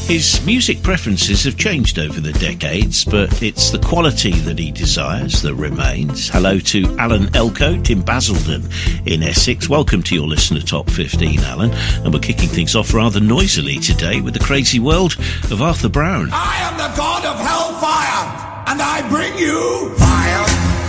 His music preferences have changed over the decades, but it's the quality that he desires that remains. Hello to Alan Elcote in Basildon in Essex. Welcome to your Listener Top 15, Alan. And we're kicking things off rather noisily today with the crazy world of Arthur Brown. I am the god of hellfire, and I bring you fire.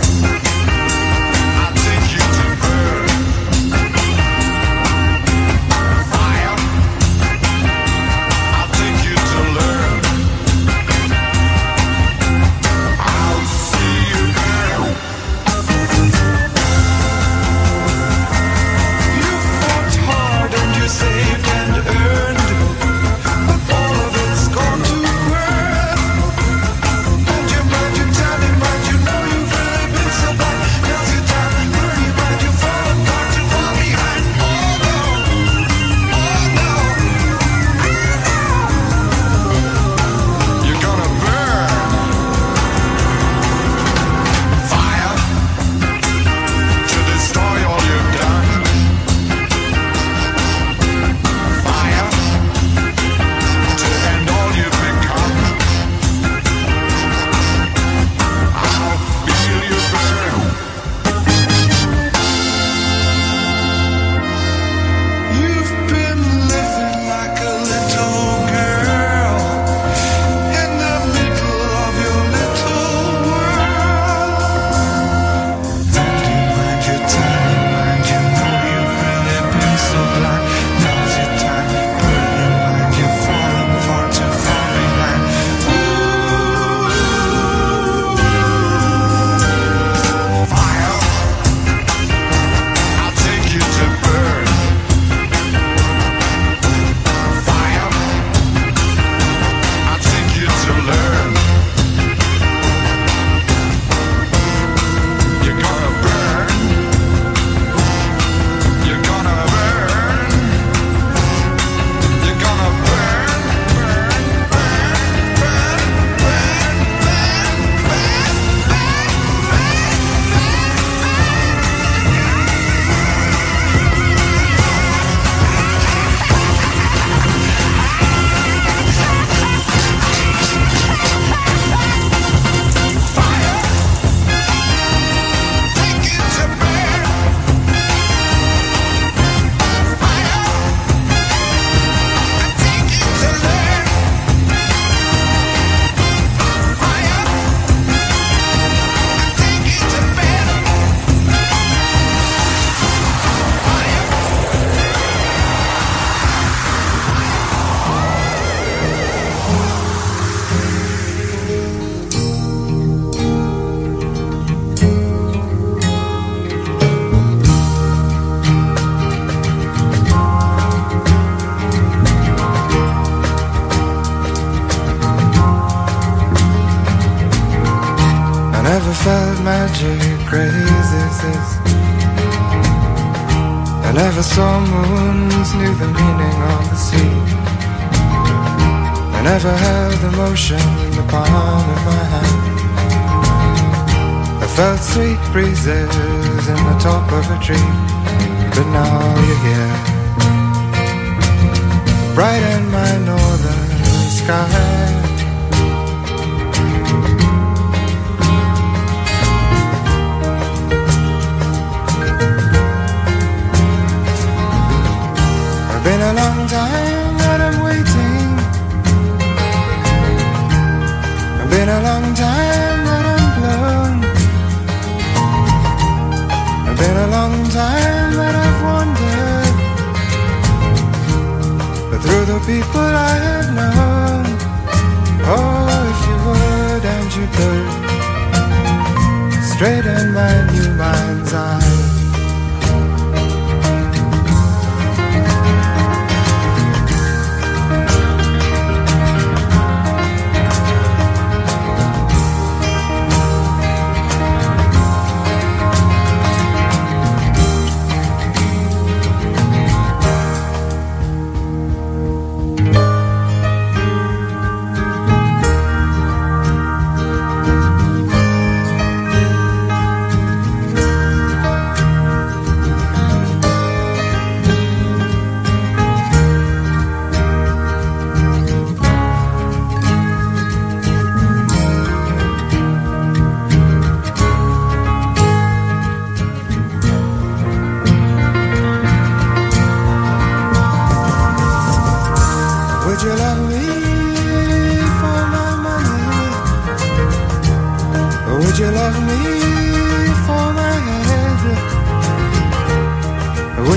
I never saw moons, knew the meaning of the sea. I never held emotion in the palm of my hand. I felt sweet breezes in the top of a tree. But now you're here, bright in my northern sky. Been a long time that I'm waiting. Been a long time that I'm blown. Been a long time that I've wandered, but through the people I have known. Oh, if you would and you could, straight in my new mind's eye.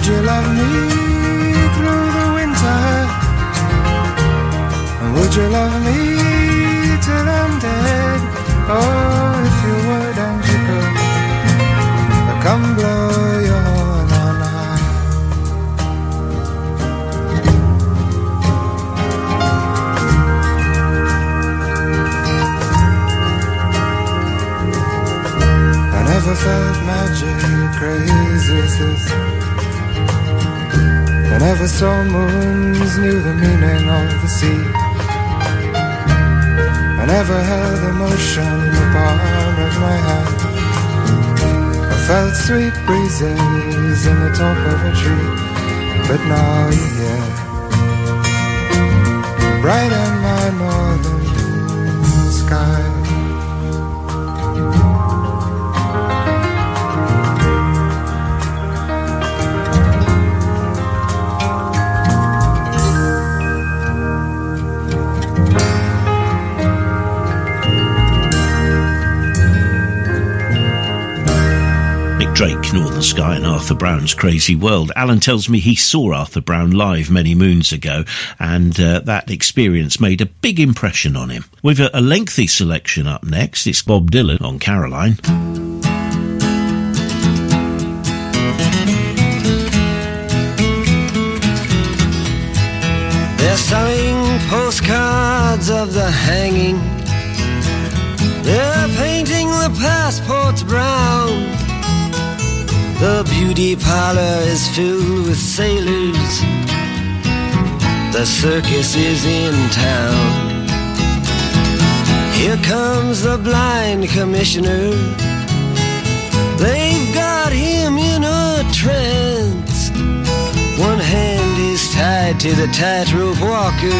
Would you love me through the winter? Would you love me till I'm dead? Oh, if you would and you could, come blow your horn on high. I never felt magic crazy as this. I never saw moons, knew the meaning of the sea. I never held emotion in the palm of my hand. I felt sweet breezes in the top of a tree. But now you're here, bright in my northern sky. Drake, Northern Sky and Arthur Brown's Crazy World. Alan tells me he saw Arthur Brown live many moons ago, and that experience made a big impression on him. With a lengthy selection up next, it's Bob Dylan on Caroline. They're selling postcards of the hanging. They're painting the passports brown. The beauty parlor is filled with sailors. The circus is in town. Here comes the blind commissioner. They've got him in a trance. One hand is tied to the tightrope walker.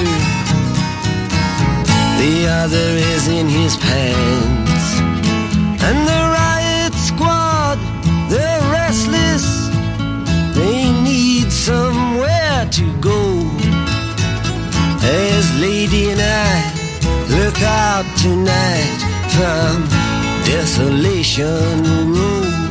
The other is in his pants. And the riot squad, they're restless, they need somewhere to go. As Lady and I look out tonight from Desolation Road.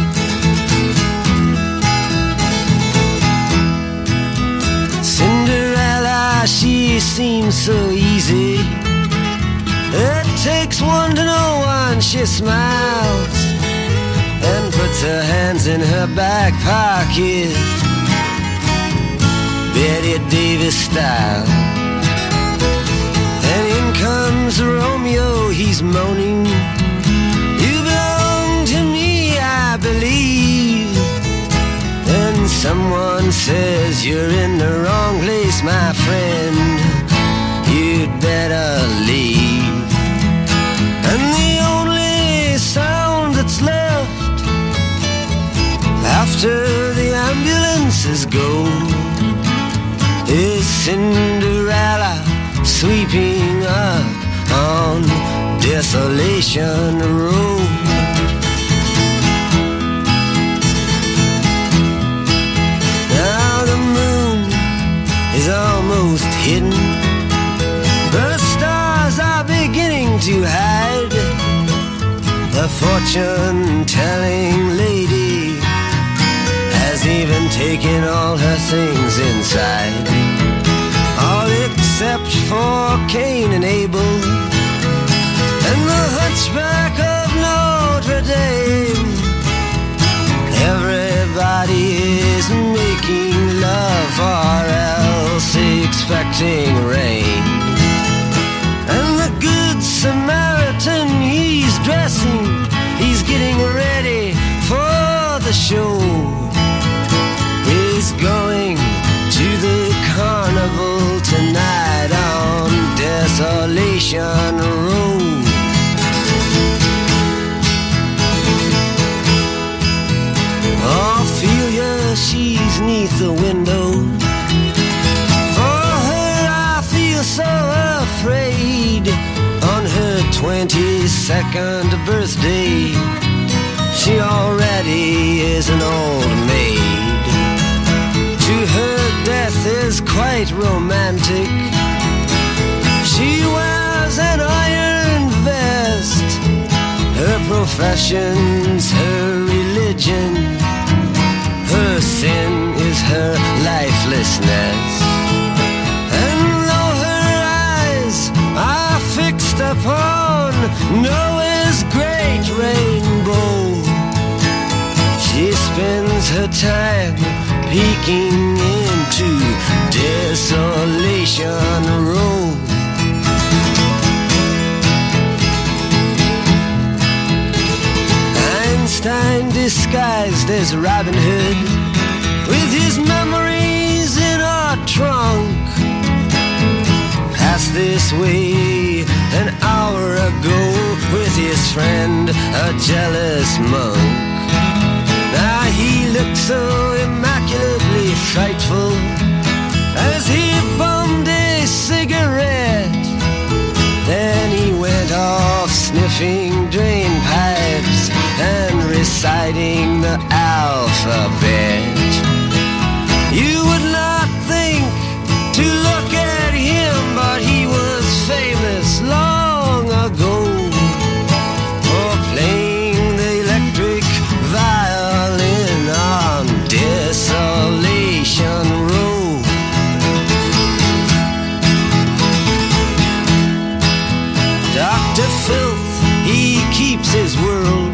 Cinderella, she seems so easy. It takes one to know one. She smiles and puts her hands in her back pocket, Betty Davis style. And in comes Romeo, he's moaning, you belong to me, I believe. And someone says, you're in the wrong place, my friend, you'd better leave. And the only sound that's left after the ambulances go is Cinderella sweeping up on Desolation Road. Now the moon is almost hidden. The stars are beginning to hide. The fortune-telling lady has even taken all her things inside, all except for Cain and Abel and the hunchback of Notre Dame. Everybody is making love or else expecting rain. And the Good Samaritan, he's dressing, he's getting ready for the show. He's going to the carnival tonight on Desolation Road. Ophelia, she's neath the window. For her I feel so afraid. On her 22nd birthday, she already is an old maid. To her death is quite romantic. She wears an iron vest. Her profession's her religion. Her sin spends her time peeking into Desolation Row. Einstein disguised as Robin Hood, with his memories in a trunk, passed this way an hour ago with his friend, a jealous monk. Now he looked so immaculately frightful as he bummed a cigarette. Then he went off sniffing drain pipes and reciting the alphabet. You would not think to look at him, but he was famous long ago for playing the electric violin on Desolation Row. Dr. Filth, he keeps his world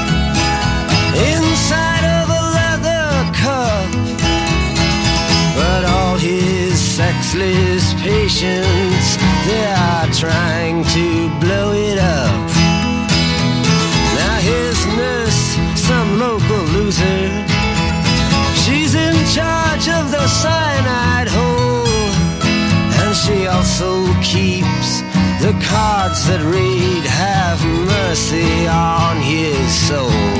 inside of a leather cup, but all his sexless patients, they are trying to blow it up. Now his nurse, some local loser, she's in charge of the cyanide hole, and she also keeps the cards that read "Have mercy on his soul."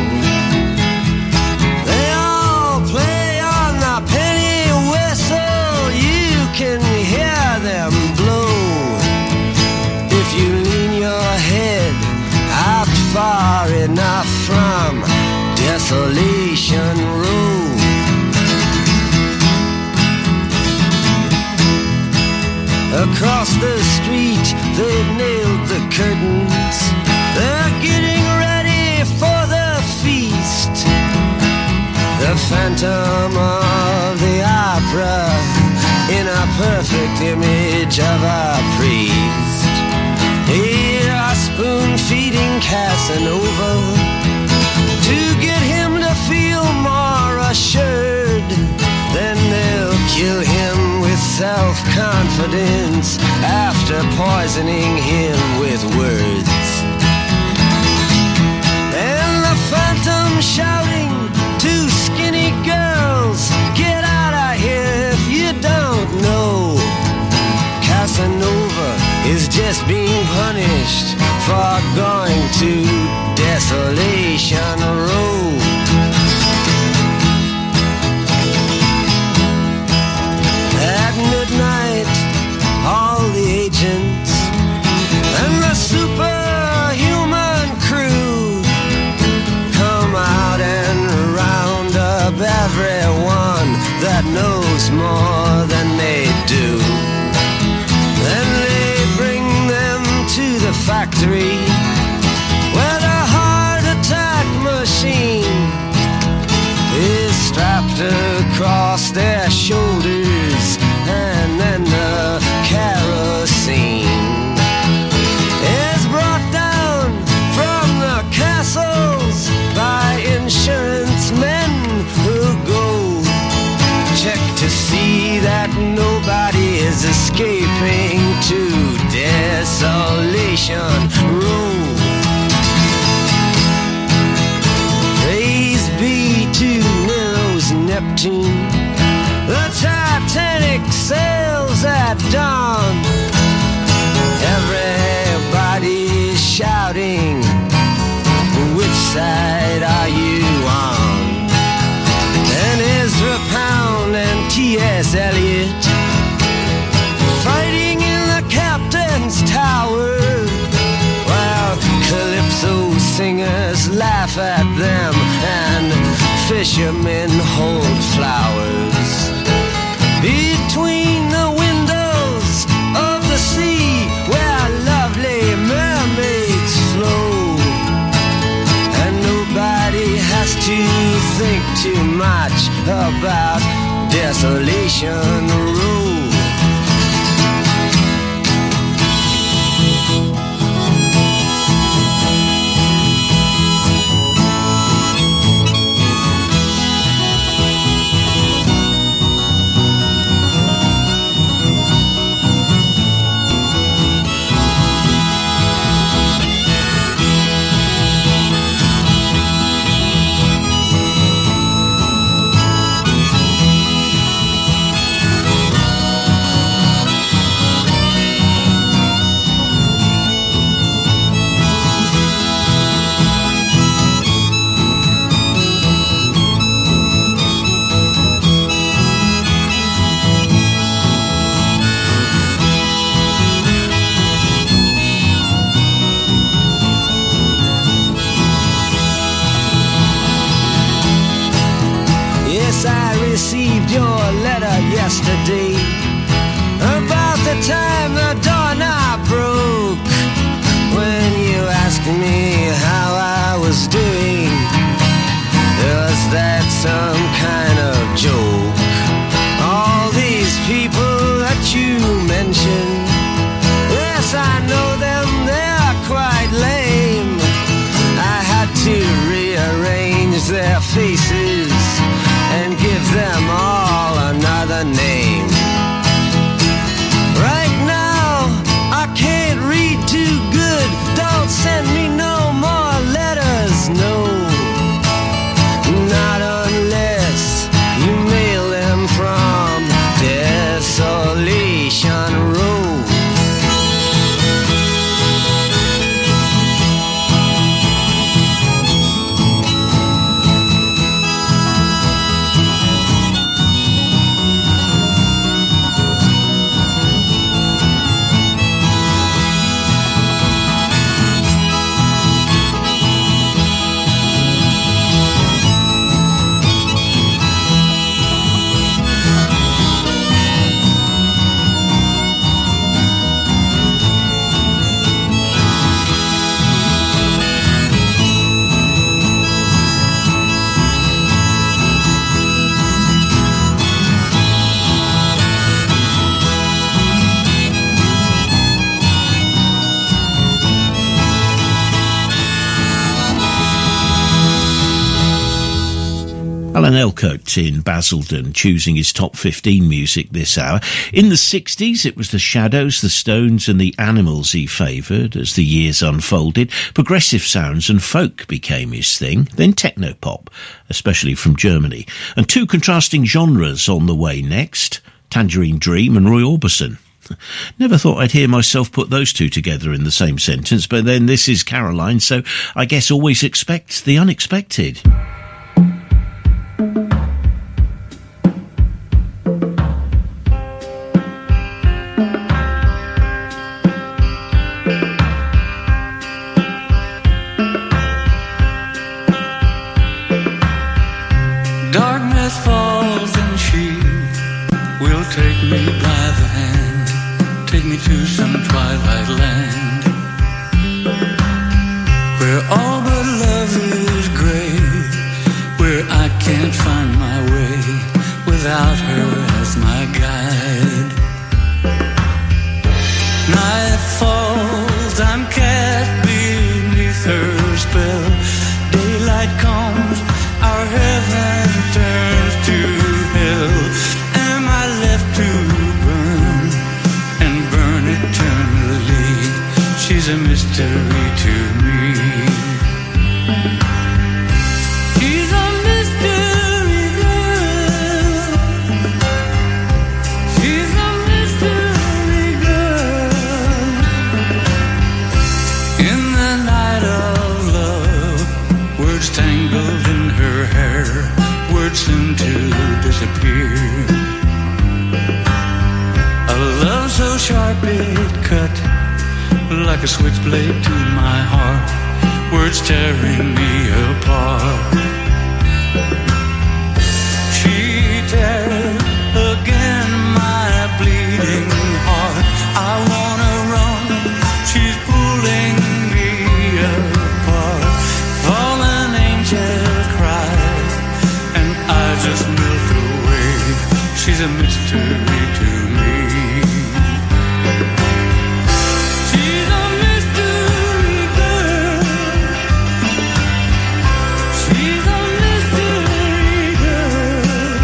They all play on the penny whistle, you can hear them blow. If you lean your head out far enough from Desolation Row. Across the street, they've nailed the curtains. They're getting ready for the feast. The Phantom of the Opera in a perfect image of a priest. Here are spoon-feeding Casanova to get him to feel more assured. Then they'll kill him with self-confidence after poisoning him with words. And the Phantom shouting to skinny girls, get out of here if you don't know. Casanova is just being punished for going to Desolation Row. At midnight, all the agents and the superhuman crew come out and round up everyone that knows more than they do. Then they bring them to the factory where the heart attack machine is strapped across their shoulders, and then the kerosene is brought down from the castles by insurance men who go check to see that nobody is escaping to Desolation Row. Praise be to Nero's Neptune, the Titanic sails at dawn. Everybody's shouting, which side are you on? And Ezra Pound and T.S. Eliot fighting in the captain's tower, while calypso singers laugh at them and fishermen hold flowers. Between the windows of the sea where lovely mermaids flow, and nobody has to think too much about Desolation Row. received your letter yesterday. About the time the doorknob broke, when you asked me how I was doing. Was that some kind of joke? All these people that you mentioned, yes, I know them, they're quite lame. I had to rearrange their faces and give them all another name. Right now, I can't read too good. Don't send me no more letters, no. Not unless you mail them from Desolation Road. Alan Elcoat in Basildon, choosing his top 15 music this hour. In the 60s, it was the Shadows, the Stones and the Animals he favoured. As the years unfolded, progressive sounds and folk became his thing, then technopop, especially from Germany. And two contrasting genres on the way next, Tangerine Dream and Roy Orbison. Never thought I'd hear myself put those two together in the same sentence, but then this is Caroline, so I guess always expect the unexpected. Darkness falls and she will take me by the hand, take me to some twilight land, where all but love is grey, where I can't find my way without her as my guide. Night falls, I'm cast beneath her spell. Daylight comes, our heaven turns to hell. Am I left to burn and burn eternally? She's a mystery to me. She's a mystery girl. She's a mystery girl. In the night of love, words tangled in her hair, words soon to disappear. A love so sharp it cut like a switchblade to my heart, words tearing me apart. She tears again my bleeding heart. I wanna run, she's pulling me apart. Fallen angels cry, and I just melt away. She's a mystery to me. She's a mystery girl. She's a mystery girl.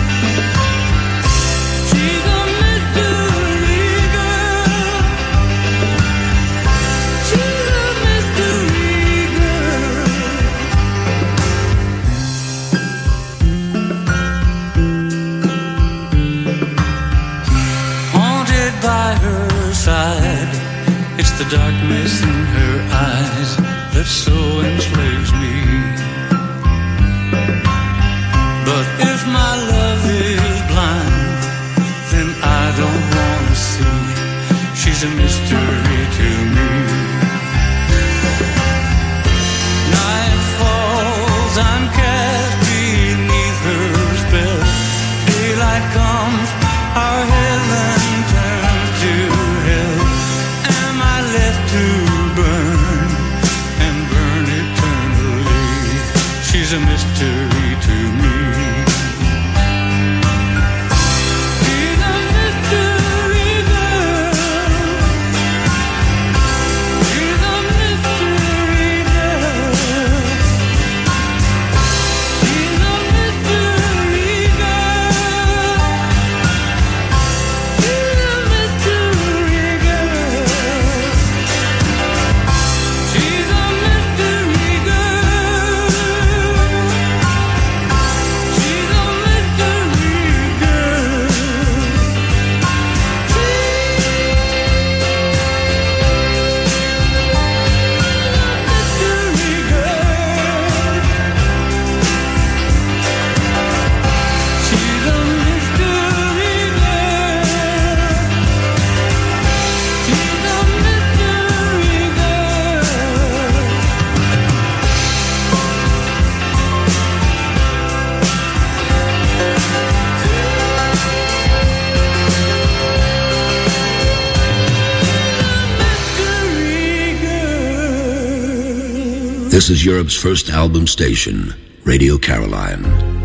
She's a mystery girl. She's a mystery girl. Haunted by her side, it's the darkness in her eyes that so enslaves me. But if my love is blind, then I don't want to see. She's a mystery to me. Night falls, I'm cast beneath her spell. This is Europe's first album station, Radio Caroline.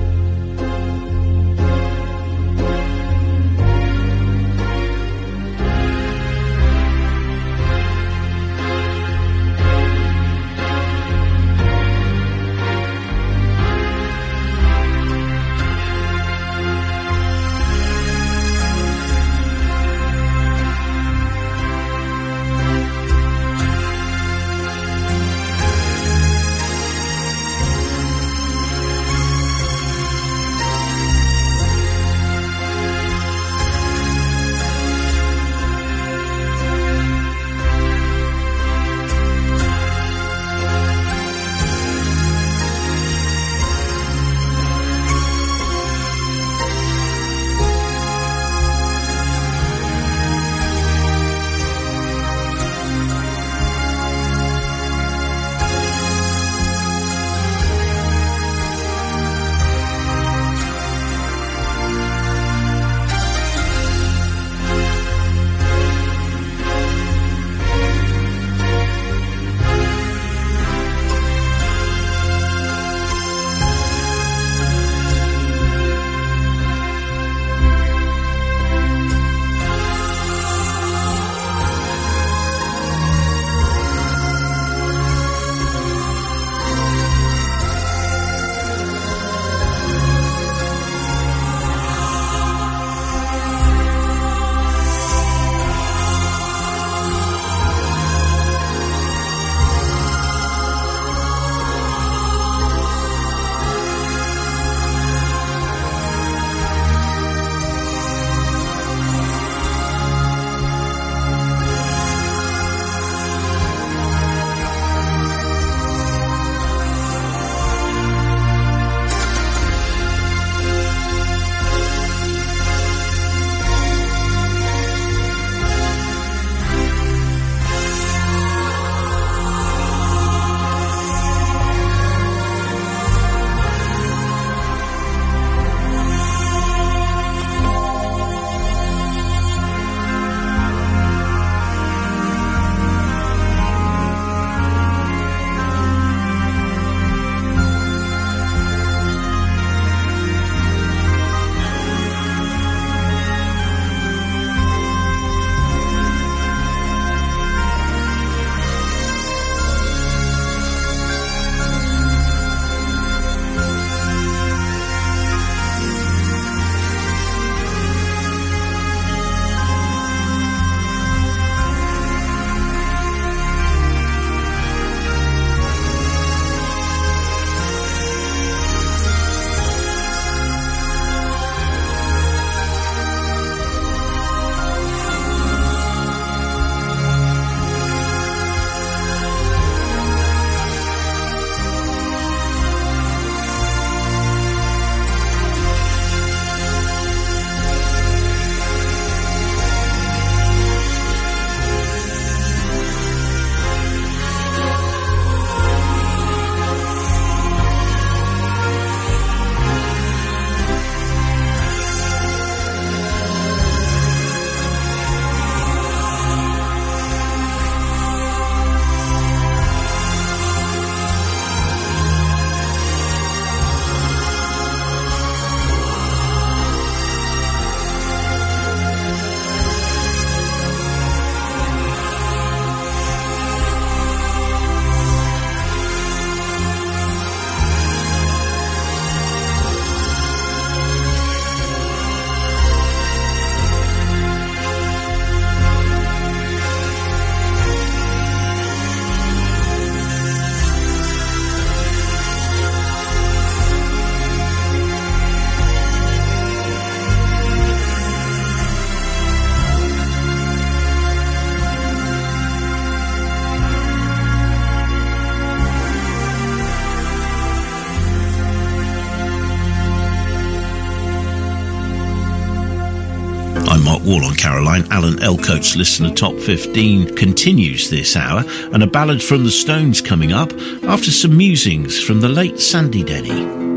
Wall on Caroline. Alan Elcoat's Listener Top 15 continues this hour, and a ballad from the Stones coming up after some musings from the late Sandy Denny.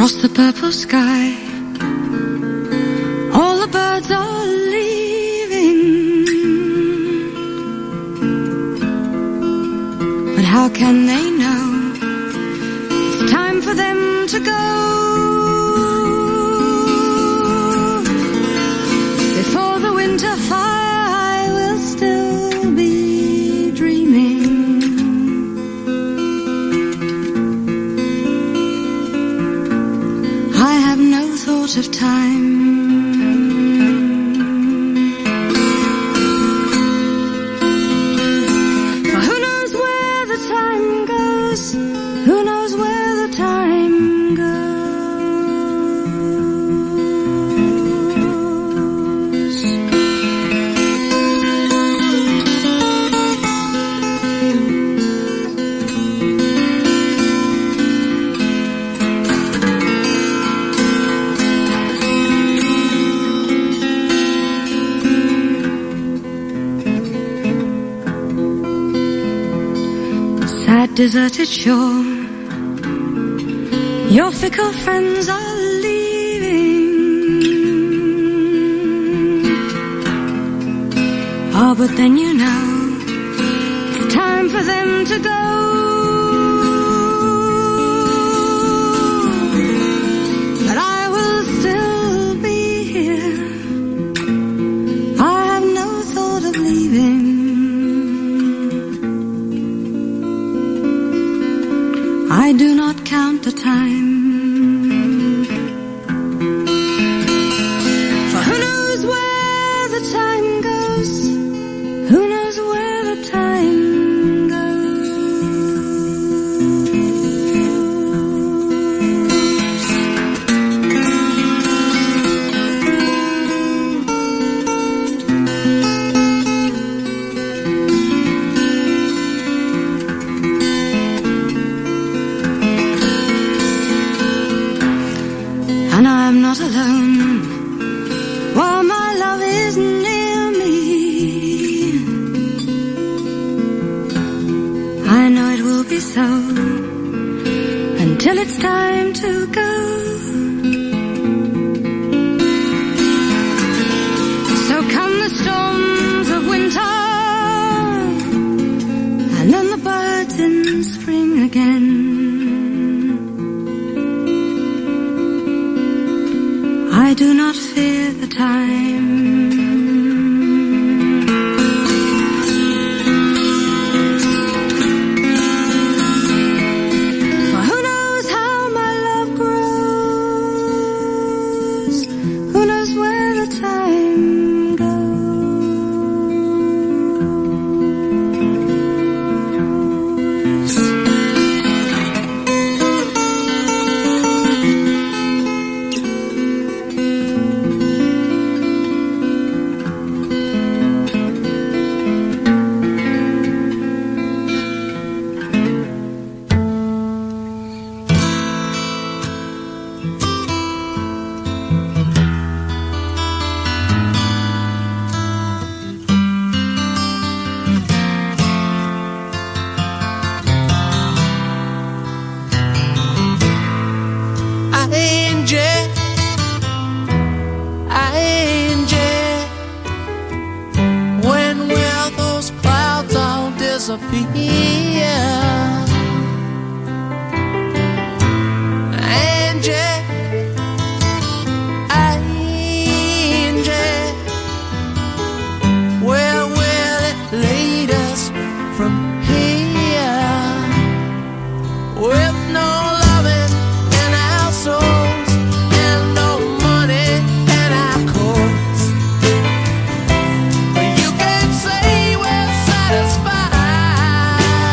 Across the purple sky, all the birds are leaving. But how can they know it's time for them to go? Before the winter fire, I will still be dreaming. I have no thought of time. For who knows where the time goes? Who knows where the time goes? Deserted shore, your fickle friends are leaving. Oh, but then you know it's time for them to go. But I will still be here. I have no thought of leaving. I do not count the time. For who knows where the time goes? Who knows where the time not alone, while my love is near me. I know it will be so until it's time to go. So come the storms of winter, and then the birds in spring again. I do not fear the time. For who knows how my love grows? Who knows where the time satisfied.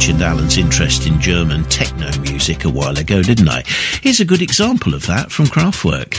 mentioned Alan's interest in German techno music a while ago, didn't I? Here's a good example of that from Kraftwerk.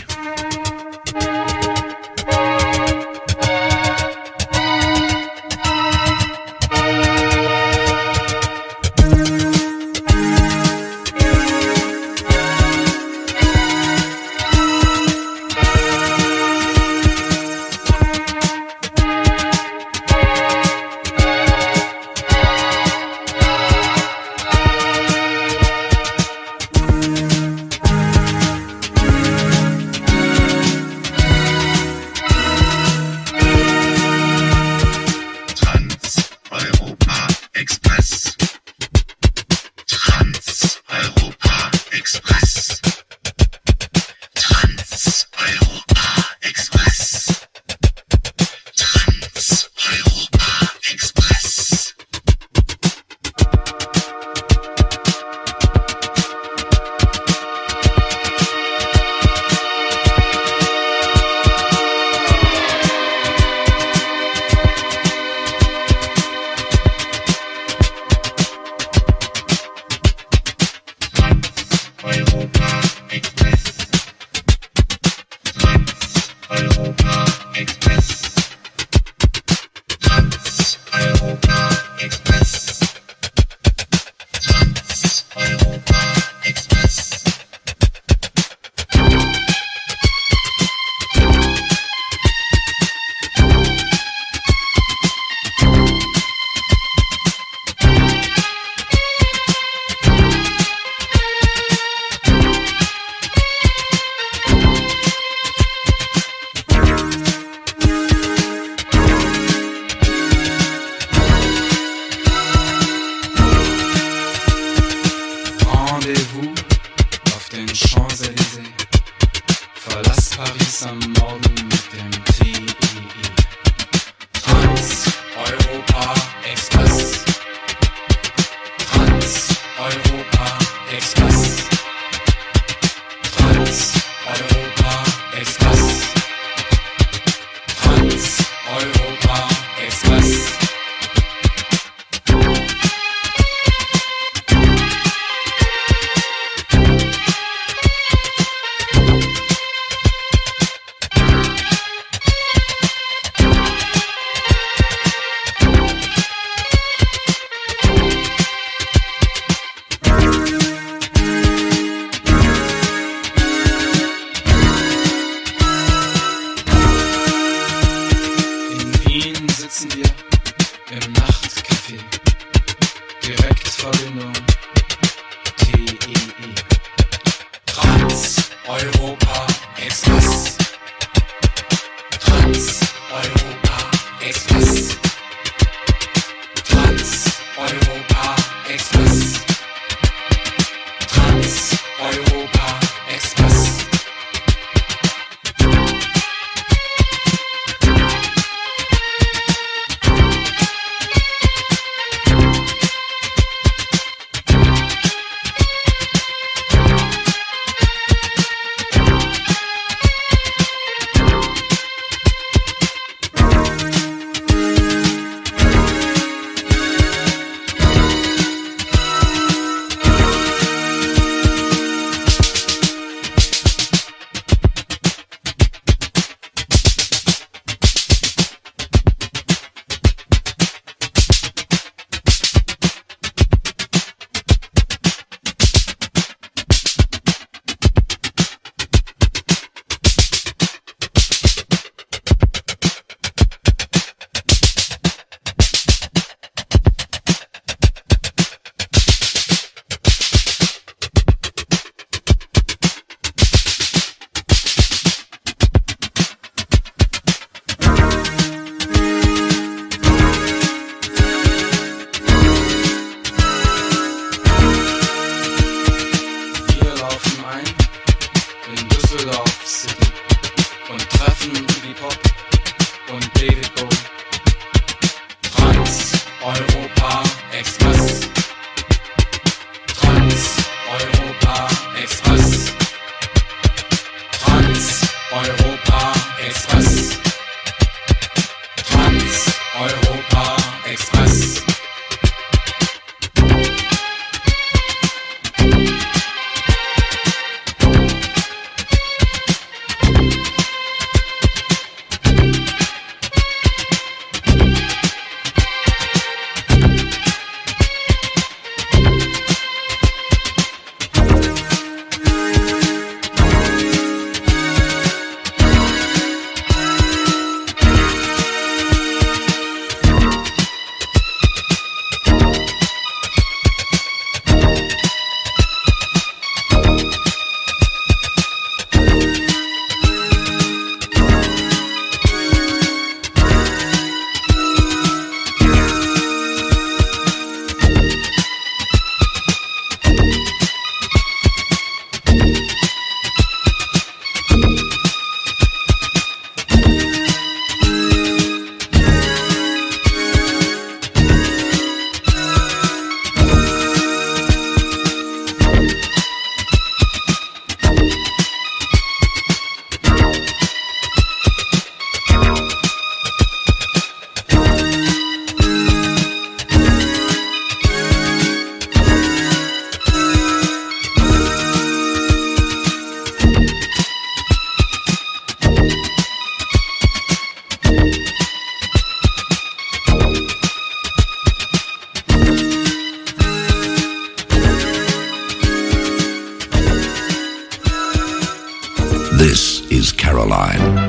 line.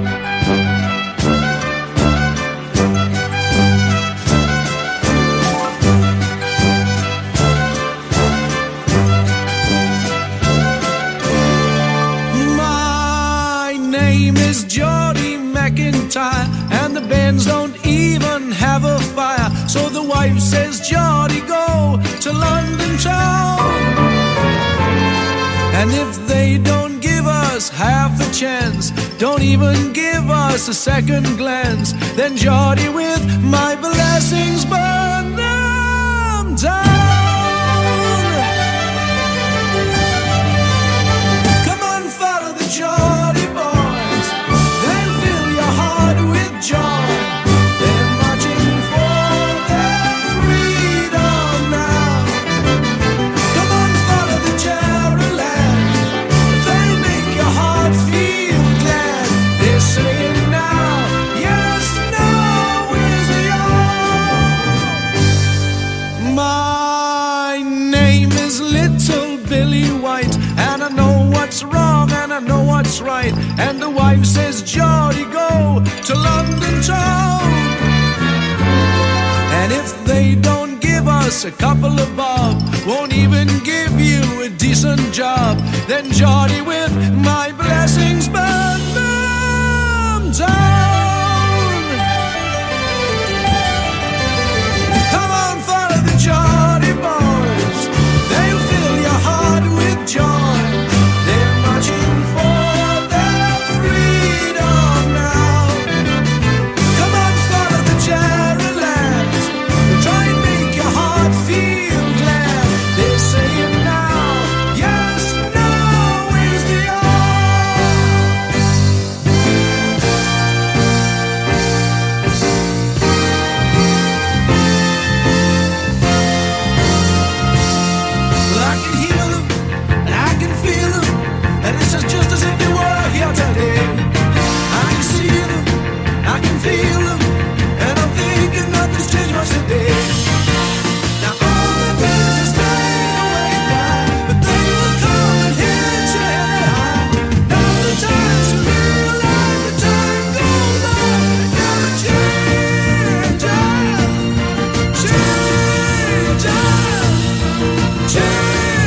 And the bands don't even have a fire. So the wife says, Geordie, go to London town. And if they don't give us half a chance, don't even give us a second glance, then Geordie, with my blessings, burn them down. Come on, follow the Geordie boys, they'll fill your heart with joy. They're marching for their freedom now. Come on, follow the Cherry Land, they'll make your heart feel glad. They're saying now, yes, now is the hour. My name is Little Billy White, and I know what's wrong and I know what's right. And the wife says, Geordie, go to London town. And if they don't give us a couple of bob, won't even give you a decent job, then Geordie, with my blessings, burn them down. Come on, follow the Geordie boys, they'll fill your heart with joy. They're marching for their freedom now. Come on, follow the Cherry Land, try and make your heart feel glad. They're saying now, yes, now is the hour. Well, I can hear them, and I can feel them, and it's just as if they were here today. I can see them, I can feel them, and I'm thinking nothing's changed much today. Now all the bills are staying away now, but they will come and hit you anyhow. Now the time to realize the time goes on, never change, change.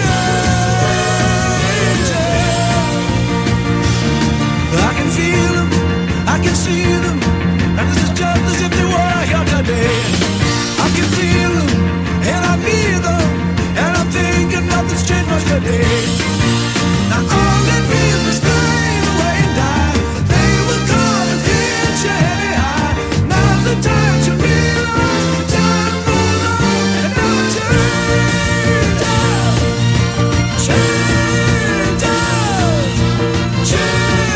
I can feel them, I can see them, and this is just as if they were here today. I can feel them, and I need them, and I'm thinking nothing's changed much today. Now all that feels is fade away and die, but they will come and hit you anyhow. Now's the time to realize the time goes on and never change, change, change.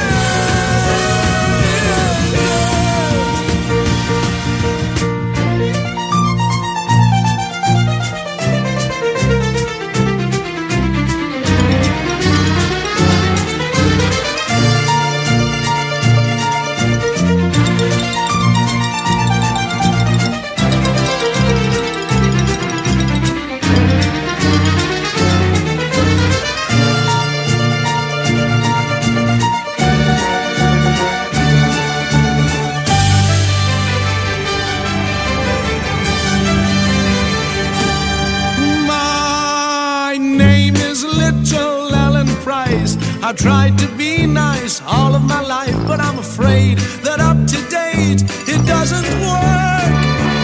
My name is Little Alan Price. I've tried to be nice all of my life, but I'm afraid that up to date it doesn't work.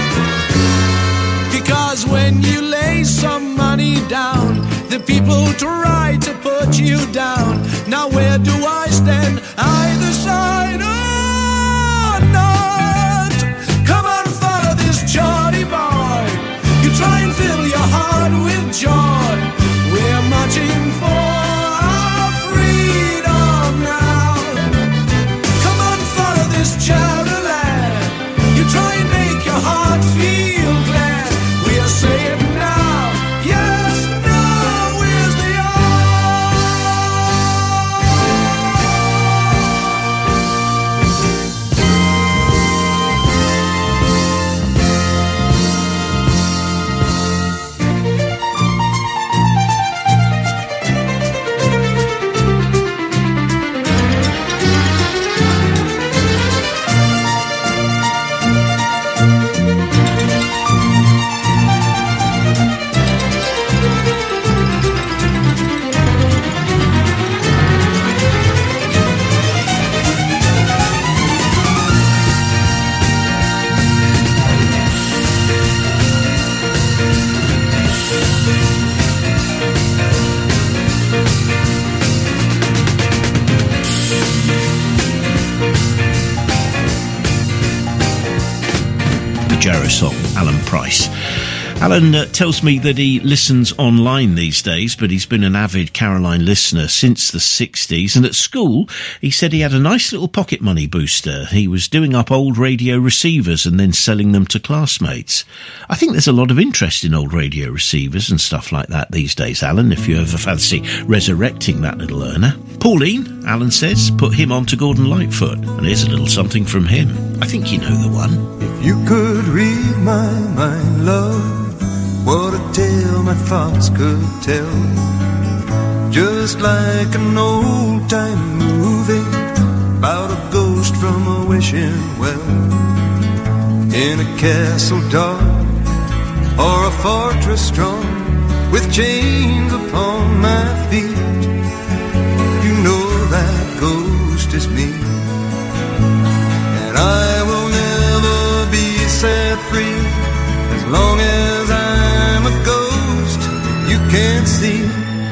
Because when you lay some money down, the people try to put you down. Now where do I stand? Either side or not? Come on, follow this Geordie boy. You try and fill your heart with joy. We're marching for our freedom now. Come on, follow this Cherry Land. You try and make your heart feel glad. We are saying now, yes, now is the hour. song, Alan Price. Alan tells me that he listens online these days, but he's been an avid Caroline listener since the 60s. And at school, he said he had a nice little pocket money booster. He was doing up old radio receivers and then selling them to classmates. I think there's a lot of interest in old radio receivers and stuff like that these days, Alan, if you ever fancy resurrecting that little earner. Pauline, Alan says, put him on to Gordon Lightfoot. And here's a little something from him. I think you know the one. If you could read my mind, love, what a tale my thoughts could tell. Just like an old-time movie about a ghost from a wishing well, in a castle dark or a fortress strong with chains upon my feet. You know that ghost is me, and I will never be set free as long as I'm a ghost you can't see.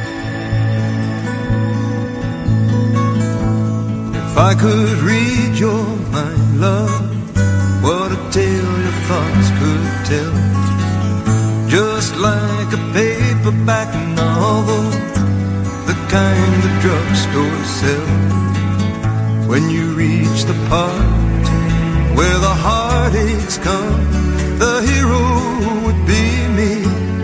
If I could read your mind, love, what a tale your thoughts could tell. Just like a paperback novel, the kind the drugstore sell. When you reach the part where the heartaches come, the hero would be me.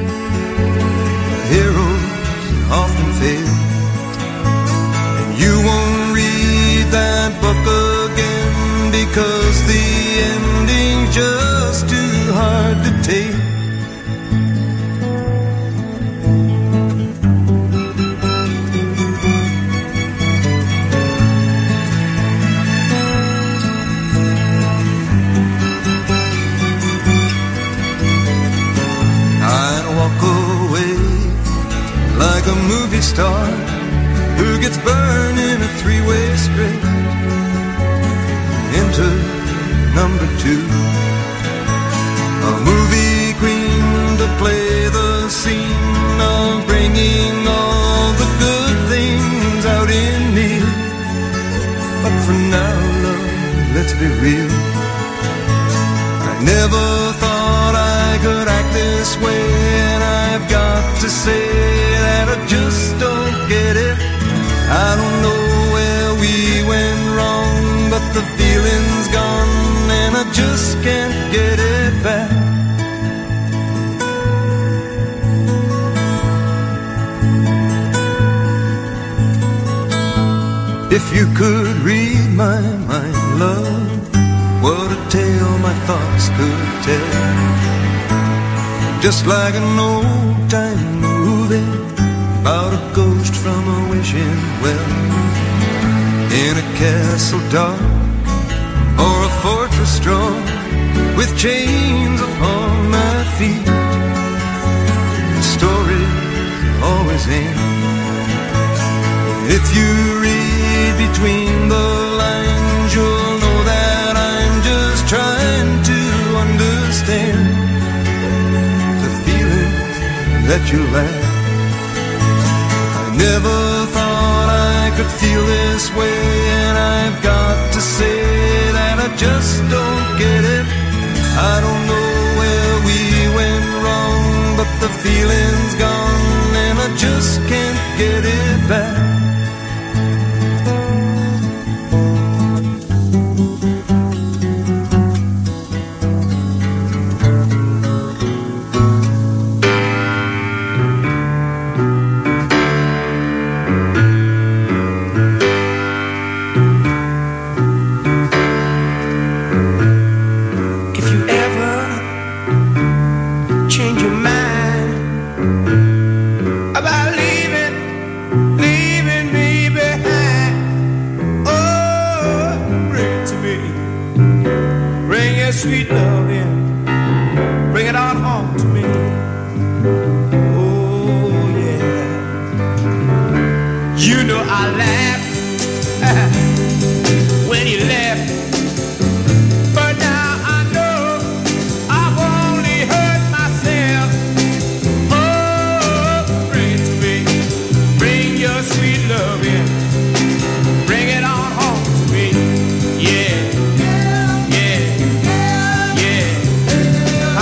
Heroes often fail, and you won't read that book again because the ending's just too hard to take. Like a movie star who gets burned in a three-way straight into number two. A movie queen to play the scene of bringing all the good things out in me. But for now, love, let's be real, I never thought I could act this way, and I've got to say that I just don't get it. I don't know where we went wrong, but the feeling's gone and I just can't get it back. If you could read my mind, love, what a tale my thoughts could tell. Just like an old-time movie about a ghost from a wishing well, in a castle dark or a fortress strong with chains upon my feet. The stories always end. If you read between the lines, you'll know that I'm just trying to understand that you laugh. I never thought I could feel this way, and I've got to say that I just don't get it. I don't know where we went wrong, but the feeling's gone and I just can't get it back. Sweet love in, bring it on home to me. Oh yeah, you know I laugh when you left, but now I know I've only hurt myself. Oh, bring it to me, bring your sweet love in, bring it on home to me. Yeah.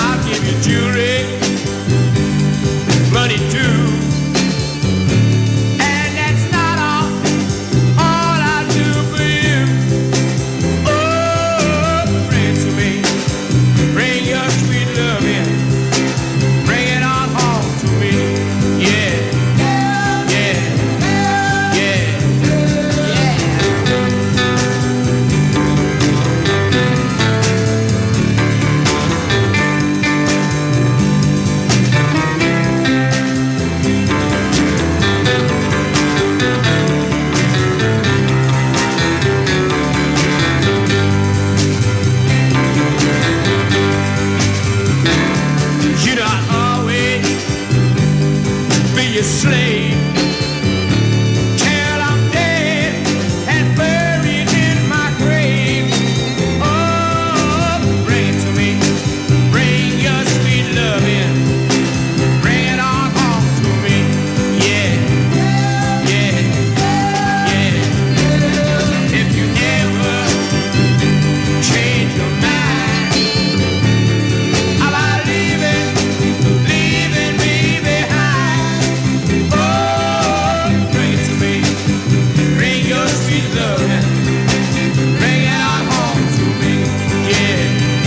his slave till I'm dead and buried in my grave. Oh, bring it to me, bring your sweet loving, bring it on home to me. Yeah, yeah, yeah. If you never change your mind about leaving me behind, oh, bring it to me, bring your sweet loving, bring it on home to me. Yeah,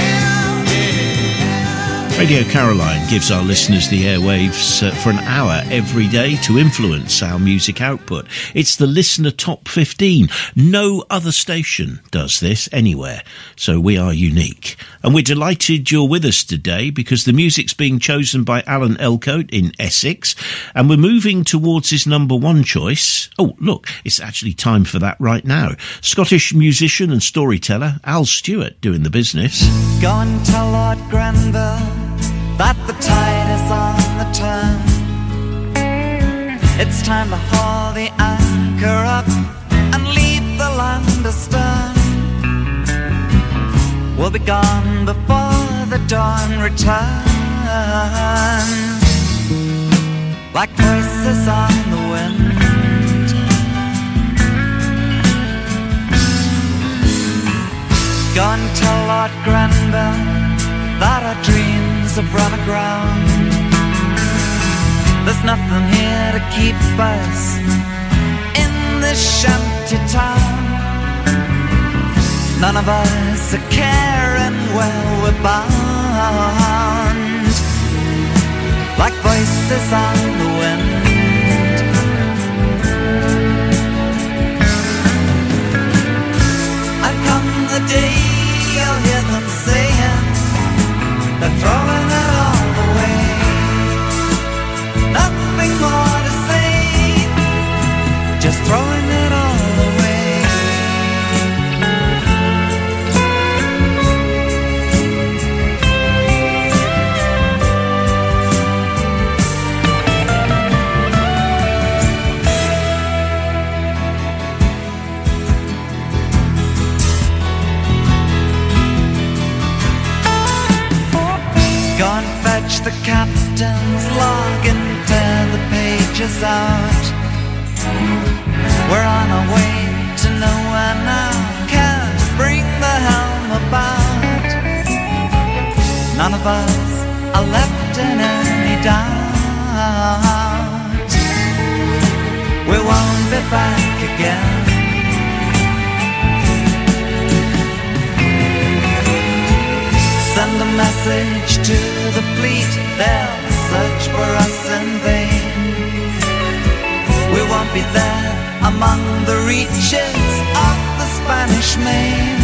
yeah. Radio Caroline gives our listeners the airwaves for an hour every day to influence our music output. It's the Listener Top 15. No other station does this anywhere, so we are unique. And we're delighted you're with us today because the music's being chosen by Alan Elcote in Essex, and we're moving towards his number one choice. Oh, look, it's actually time for that right now. Scottish musician and storyteller Al Stewart doing the business. Go and tell Lord Grenville that the tide is on the turn. It's time to haul the anchor up and leave the land astern. We'll be gone before the dawn returns, like voices on the wind. Go and tell Lord Grenville that our dreams have run aground. There's nothing here to keep us in this shanty town. None of us are caring where we're bound, like voices on the wind. And come the day you'll hear them saying they're throwing it all away. Nothing more to say, just throwing it all away. Go and fetch the captain's log and tear the pages out. We're on our way to nowhere now, can't bring the helm about. None of us are left in any doubt. We won't be back again. Send a message to the fleet, they'll search for us in vain. We won't be there among the reaches of the Spanish Main.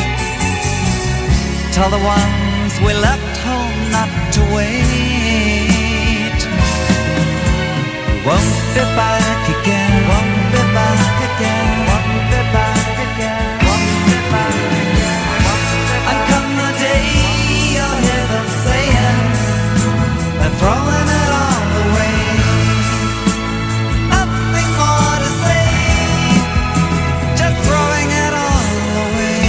Tell the ones we left home not to wait. We won't be back again, won't be back again, won't be back again, won't be back again. And come the day you'll hear them saying they're throwing it all away. Nothing more to say, just throwing it all away.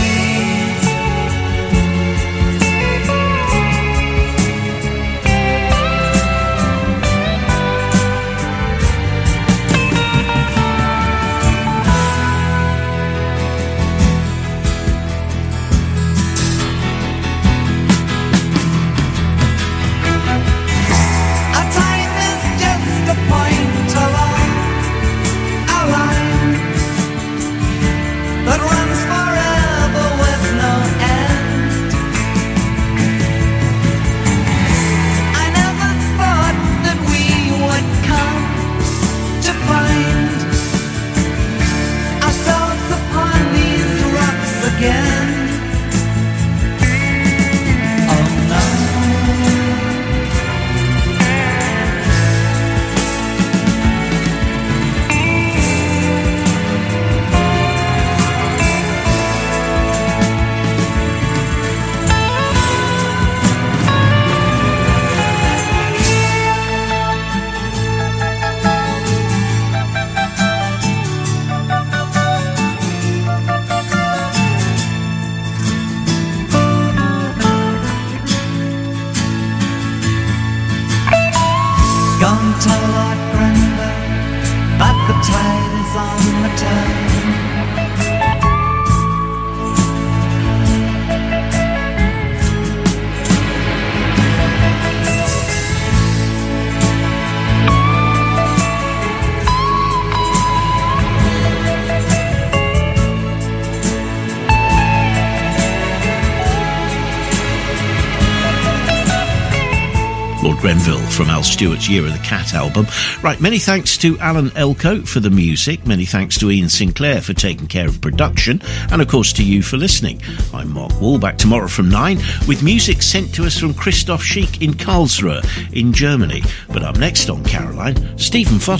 Lord Grenville, but the tide is on the turn. Lord Grenville from Al Stewart's Year of the Cat album. Right, many thanks to Alan Elcote for the music, many thanks to Ian Sinclair for taking care of production, and of course to you for listening. I'm Mark Wall, back tomorrow from 9 with music sent to us from Christoph Schick in Karlsruhe in Germany. But up next on Caroline, Stephen Foster.